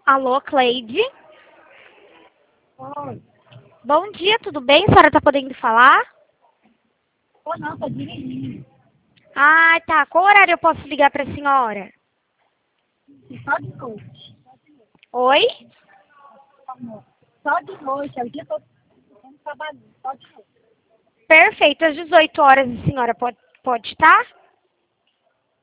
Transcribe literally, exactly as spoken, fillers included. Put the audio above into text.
Alô, Cleide? Oi. Bom dia, tudo bem? A senhora tá podendo falar? Ou não, tô dirigindo. Ah, tá. Qual horário eu posso ligar pra senhora? Só de noite. Oi? Amor. Só de noite. É o dia todo trabalhando. Só de noite. Perfeito, às dezoito horas a senhora pode, pode estar?